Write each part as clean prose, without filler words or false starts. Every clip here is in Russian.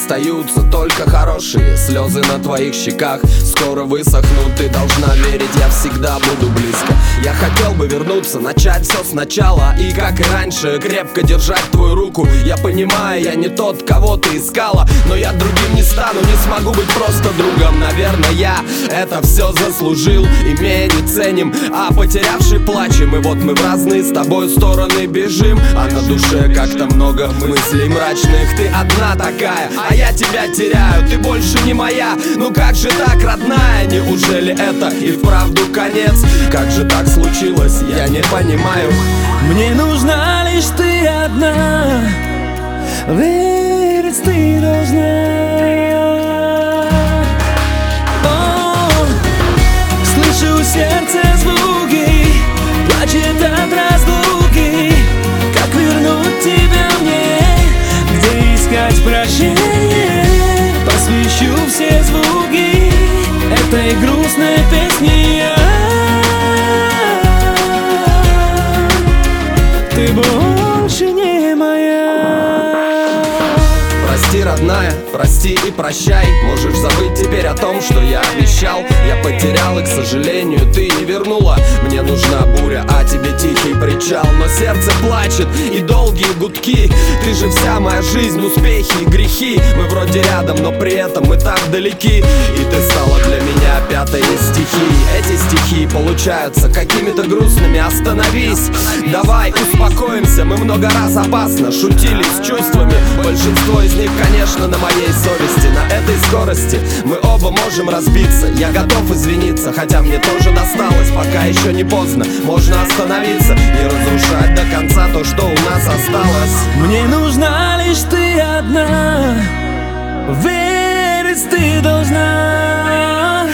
остаются только хорошие слезы на твоих щеках. Скоро высохнут, ты должна верить, я всегда буду близко. Я хотел бы вернуться, начать все сначала и, как и раньше, крепко держать твою руку. Я понимаю, я не тот, кого ты искала, но я другим не стану, не смогу быть просто другом. Наверное, я это все заслужил, имея не ценим, а потерявший плачем. И вот мы в разные с тобой стороны бежим, а на душе как-то много мыслей мрачных. Ты одна такая, а я тебя теряю, ты больше не моя. Ну как же так, родная, неужели это и вправду конец? Как же так случилось, я не понимаю. Мне нужна лишь ты одна, верить ты должна. Слышу сердце звуки, плачет от разлуки. Как вернуть тебя мне, где искать прощение? Посвящу все звуки этой грустной песни я. Ты больше не моя. Прости, родная, прости и прощай. Можешь забыть теперь о том, что я обещал. Я потерял и, к сожалению, ты не вернула. Мне нужна буря, а тебе тихий причал. Но сердце плачет и долгие гудки. Ты же вся моя жизнь, успехи и грехи. Мы вроде рядом, но при этом мы так далеки. И ты стала для меня пятой из стихий. Эти стихи получаются какими-то грустными. Остановись, давай успокоимся. Мы много раз опасно шутили с чувствами. Большинство из них, конечно, на моей совести. На этой скорости мы оба можем разбиться. Я готов извиниться, хотя мне тоже досталось. Пока еще не поздно, можно остановиться, не разрушать до конца то, что у нас осталось. Мне нужна лишь ты одна, верить ты должна.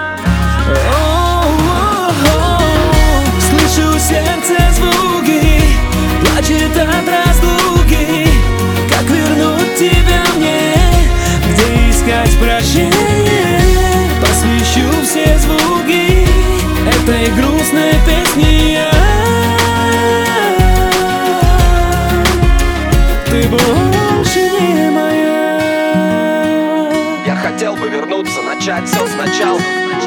Слышу сердце звуки, плачет от разлуки. Как вернуть тебя мне, где искать прощение? Посвящу все звуки этой грустной песни я. Ты больше не моя. Я хотел бы вернуться, начать все сначала.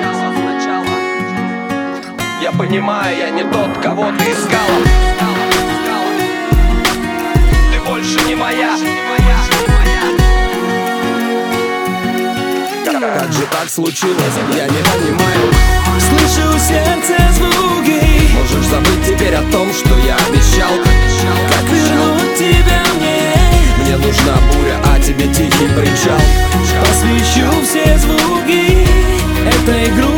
Я понимаю, я не тот, кого ты искала. Ты больше не моя. Как же так случилось, я не понимаю. Слышу сердце звуки. Можешь забыть теперь о том, что я обещал. Как вернуть тебя мне? Мне нужна буря, а тебе тихий причал. Посвящу все звуки этой грусти.